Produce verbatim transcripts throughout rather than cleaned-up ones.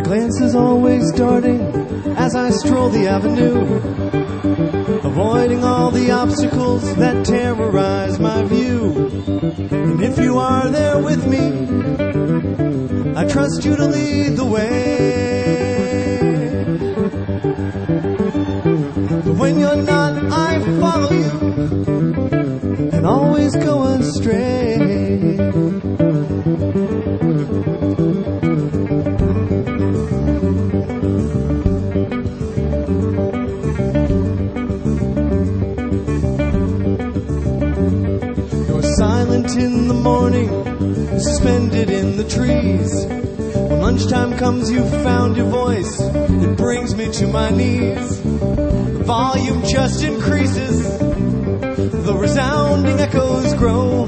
glance is always darting as I stroll the avenue, avoiding all the obstacles that terrorize my view. And if you are there with me, I trust you to lead the way. But when you're not, I follow you and always go astray. You're silent in the morning, suspended in the trees. When lunchtime comes, you've found your voice. It brings me to my knees. The volume just increases, the resounding echoes grow,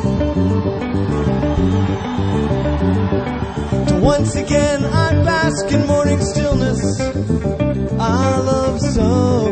till once again I bask in morning stillness I love so.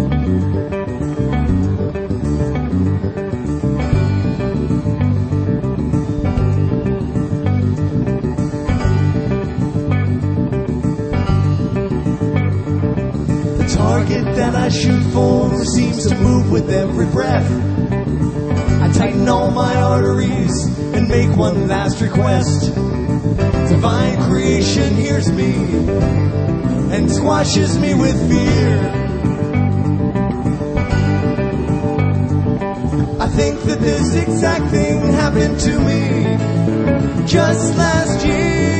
The target that I shoot for seems to move with every breath. I tighten all my arteries and make one last request. Divine creation hears me and squashes me with fear. I think that this exact thing happened to me just last year.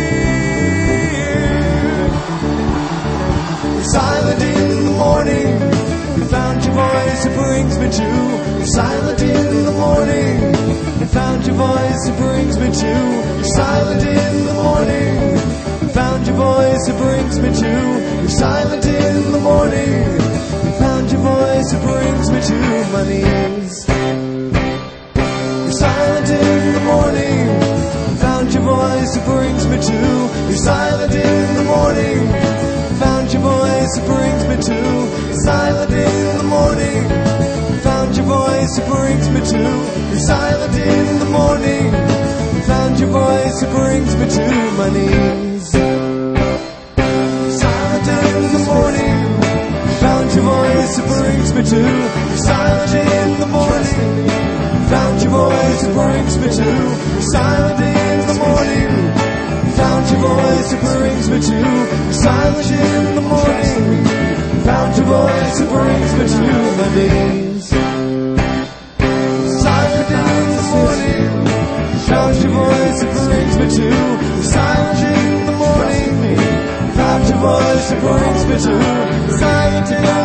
You're silent in the morning, you found your voice, it brings me to. You're silent in the morning, you found your voice, it brings me to. You're silent in the morning, you found your voice, it brings me to. You're silent in the morning, you found your voice, it brings me to my knees. You're silent in the morning, you found your voice, it brings me to. You're silent in the morning, found your voice, it brings me to. You're silent in the morning, found your voice, it brings me to. You're silent in the morning, found your voice, it brings me to my knees. You're silent in the morning, found your voice, it brings me to. You're silent in the morning, found your voice, it brings me to. You're silent in the morning, found your voice, it brings me to. You're silent in the morning, found your voice, it brings me to my knees. Silent in the morning, found your voice, it brings me to. You're silent in the morning, found your voice, it brings me to. Silent in